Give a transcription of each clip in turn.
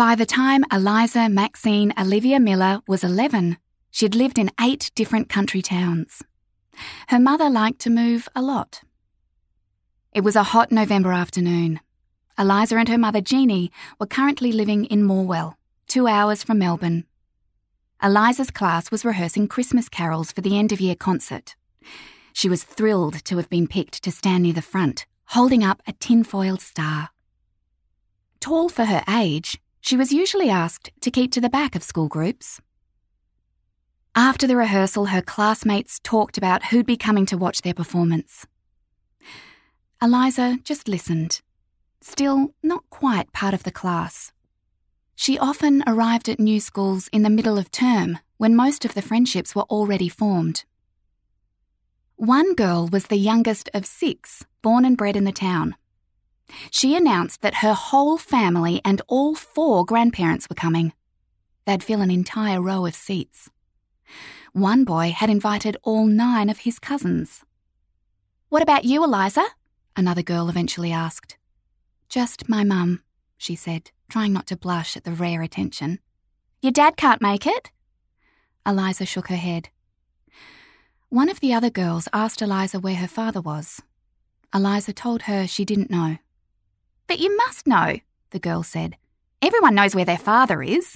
By the time Eliza Maxine Olivia Miller was 11, she'd lived in 8 different country towns. Her mother liked to move a lot. It was a hot November afternoon. Eliza and her mother Jeannie were currently living in Morwell, 2 hours from Melbourne. Eliza's class was rehearsing Christmas carols for the end-of-year concert. She was thrilled to have been picked to stand near the front, holding up a tin-foiled star. Tall for her age, she was usually asked to keep to the back of school groups. After the rehearsal, her classmates talked about who'd be coming to watch their performance. Eliza just listened, still not quite part of the class. She often arrived at new schools in the middle of term when most of the friendships were already formed. One girl was the youngest of 6, born and bred in the town. She announced that her whole family and all 4 grandparents were coming. They'd fill an entire row of seats. One boy had invited all 9 of his cousins. "What about you, Eliza?" another girl eventually asked. "Just my mum," she said, trying not to blush at the rare attention. "Your dad can't make it?" Eliza shook her head. One of the other girls asked Eliza where her father was. Eliza told her she didn't know. "But you must know," the girl said. "Everyone knows where their father is."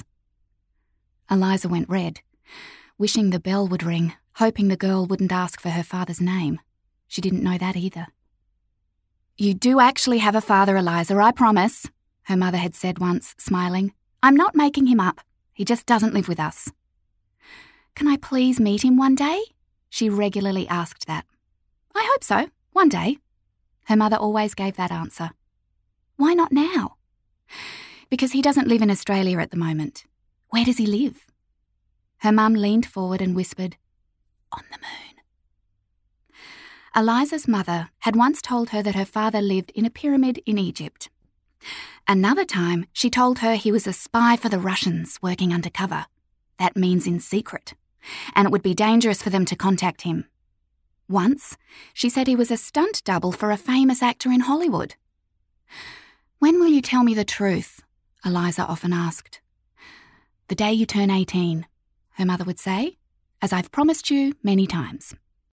Eliza went red, wishing the bell would ring, hoping the girl wouldn't ask for her father's name. She didn't know that either. "You do actually have a father, Eliza, I promise," her mother had said once, smiling. "I'm not making him up. He just doesn't live with us." "Can I please meet him one day?" She regularly asked that. "I hope so, one day." Her mother always gave that answer. "Why not now?" "Because he doesn't live in Australia at the moment." "Where does he live?" Her mum leaned forward and whispered, "On the moon." Eliza's mother had once told her that her father lived in a pyramid in Egypt. Another time, she told her he was a spy for the Russians working undercover. That means in secret, and it would be dangerous for them to contact him. Once, she said he was a stunt double for a famous actor in Hollywood. "When will you tell me the truth?" Eliza often asked. "The day you turn 18, her mother would say, "as I've promised you many times."